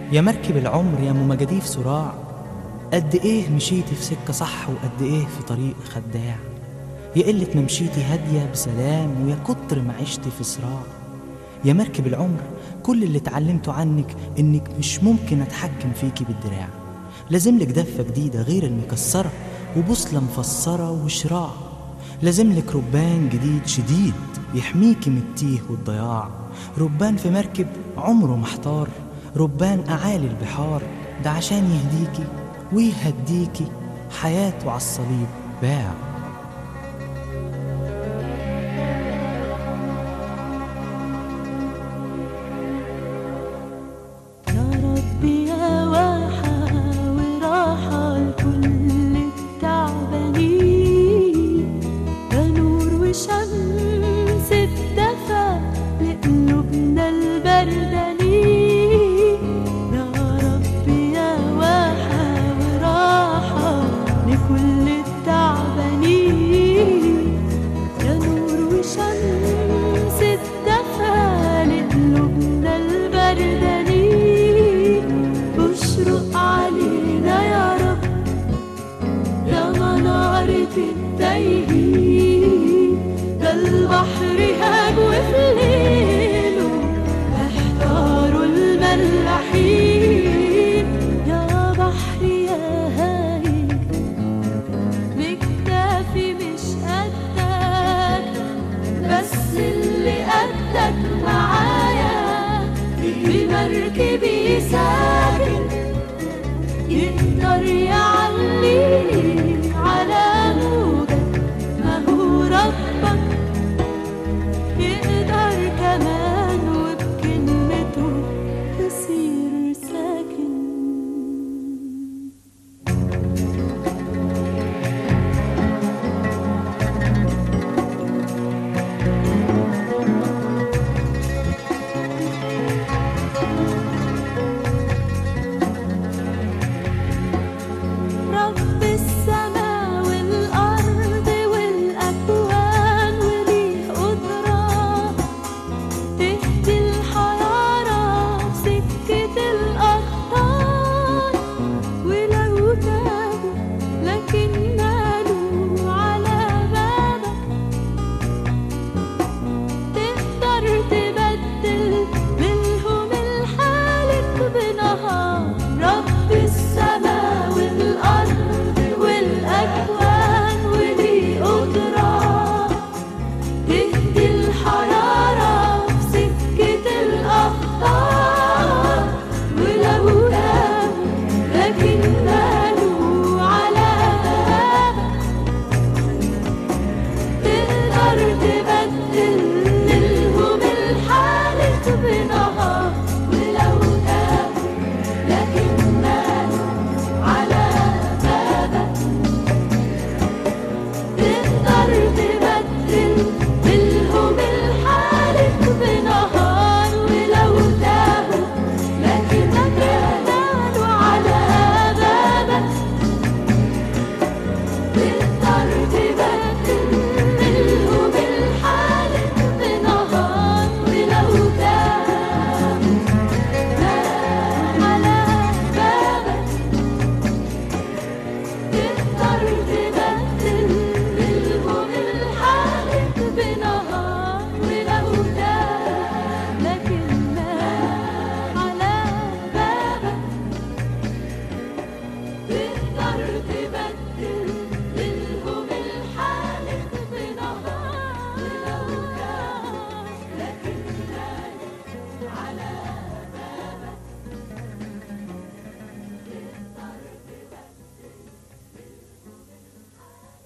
يا مركب العمر يا مجاديف صراع، قد ايه مشيتي في سكة صح وقد ايه في طريق خداع. يا قلة ما مشيتي هادية بسلام ويا كتر ما عشتي في صراع. يا مركب العمر كل اللي اتعلمته عنك انك مش ممكن اتحكم فيكي بالدراع. لازملك دفة جديدة غير المكسرة وبوصلة مفسرة وشراع. لازملك ربان جديد شديد يحميكي من التيه والضياع. ربان في مركب عمره محتار، ربان أعالي البحار، ده عشان يهديكي ويهديكي حياته عالصليب باع. يا ربي يا واحة وراحة لكل التعبانين، يا نور وشمس الدفا لقلوبنا البردانين. يا ربي يا واحة وراحة لكل التعبانين، يا نور وشمس الدفا لقلوبنا البردانين. بشرق علينا يا رب يا منارة التايهين، ده البحر هاج وفي ليله احتاروا الملاحين. يا بحر يا هايج مكتافي مش قدك، بس اللي قدك معايا بمركبي ساكن، يقدر يعليني على موجك. ما هو ربك يقدر كمان وبكلمته يصير ساكن. رب السماء والأرض والأكوان وليه قدرة تهدي الحيارى سكة الأخطار. ولو تابوا لكن مالوا على بابك، تقدر تبدل منهم الحالك بنهار. رب السماء والأرض والأكوان وليه قدرة تهدي الحرارة في سكة الأخطار. ولو تابوا لكن مالوا على بابك، تقدر تبدل لهم الحالة